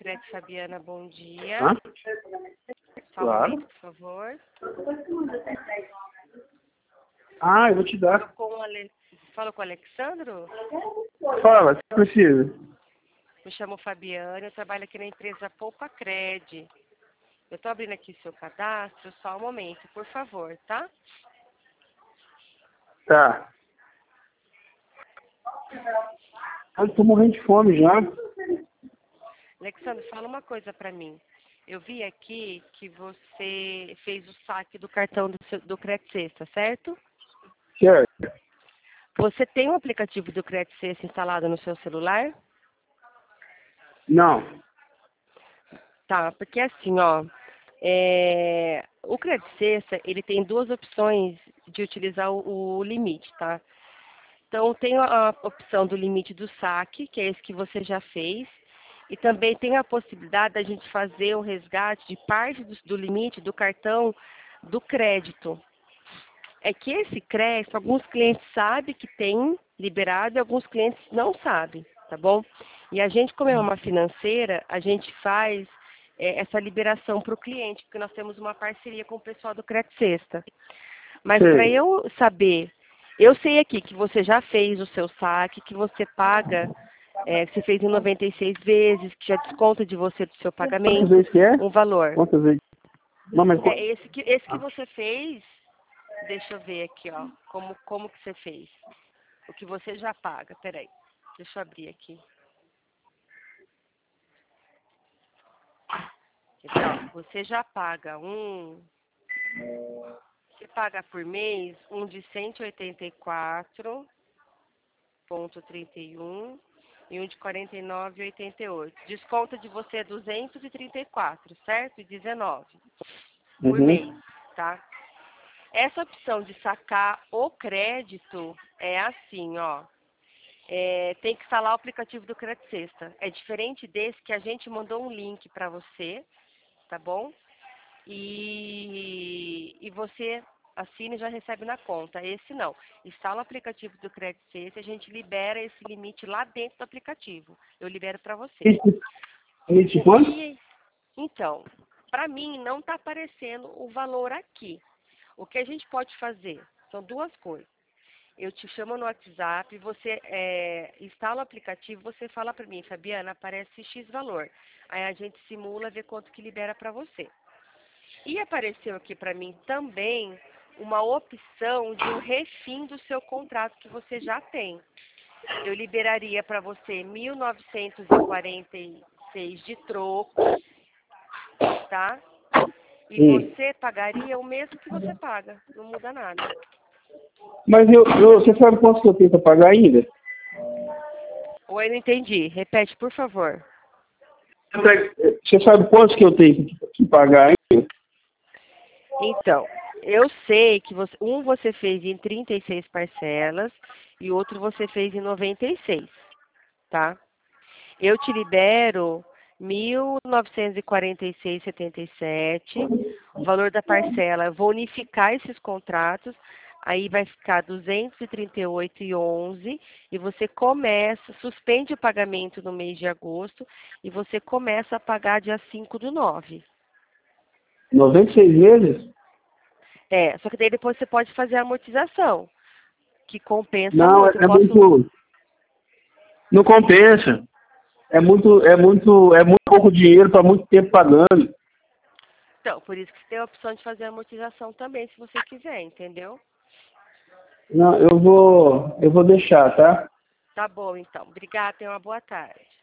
Crédito Fabiana, bom dia. Hã? Só um Claro. momento, por favor. Ah, eu vou te dar. Falo com o Alexandro? Fala, você precisa. Me chamo Fabiana, eu trabalho aqui na empresa Poupa Cred. Eu estou abrindo aqui seu cadastro, só um momento, por favor, tá? Tá. Eu tô morrendo de fome já. Alexandro, fala uma coisa para mim. Eu vi aqui que você fez o saque do cartão do Crédito Sexta, certo? Certo. Você tem o aplicativo do Crédito Sexta instalado no seu celular? Não. Tá, porque assim, ó, o Crédito Sexta, ele tem duas opções de utilizar o limite, tá? Então, tem a opção do limite do saque, que é esse que você já fez, e também tem a possibilidade da gente fazer o resgate de parte do limite do cartão do crédito. É que esse crédito, alguns clientes sabem que tem liberado e alguns clientes não sabem, tá bom? E a gente, como é uma financeira, a gente faz essa liberação para o cliente, porque nós temos uma parceria com o pessoal do Crédito Sexta. Mas para Sei. eu saber, eu sei aqui que você já fez o seu saque, que você paga, que você fez em 96 vezes, que já desconta de você do seu Quantas pagamento vezes que é? um valor. Quantas vezes? Não, mas... Esse que você fez, deixa eu ver aqui, ó, como que você fez. O que você já paga, peraí, deixa eu abrir aqui. Então, você já paga você paga por mês um de 184,31 e um de 49,88. Desconta de você 234, certo? E 19 por mês, Uhum. tá? Essa opção de sacar o crédito é assim, ó. Tem que instalar o aplicativo do Crédito Sexta. É diferente desse que a gente mandou um link para você, tá bom? E você assina e já recebe na conta. Esse não. Instala o aplicativo do Crédito Sexta e a gente libera esse limite lá dentro do aplicativo. Eu libero para você. Limite de quanto? Então, para mim não está aparecendo o valor aqui. O que a gente pode fazer são duas coisas. Eu te chamo no WhatsApp, você instala o aplicativo, você fala para mim, Fabiana, aparece X valor. Aí a gente simula, vê quanto que libera para você. E apareceu aqui para mim também uma opção de um refim do seu contrato que você já tem. Eu liberaria para você 1.946 de troco, tá? E Sim. você pagaria o mesmo que você paga, não muda nada. Mas você sabe quanto que eu tenho pra pagar ainda? Oi, não entendi. Repete, por favor. Você sabe quantos que eu tenho que pagar ainda? Então, eu sei que você fez em 36 parcelas e outro você fez em 96, tá? Eu te libero 1.946,77. O valor da parcela, eu vou unificar esses contratos, aí vai ficar 238,11 e você suspende o pagamento no mês de agosto e você começa a pagar dia 5/9. 96 meses? Só que daí depois você pode fazer a amortização, que compensa Não, muito. Eu é posso. muito... Não compensa. É muito pouco dinheiro para muito tempo pagando. Então, por isso que você tem a opção de fazer a amortização também, se você quiser, entendeu? Não, eu vou deixar, tá? Tá bom, então. Obrigada, tenha uma boa tarde.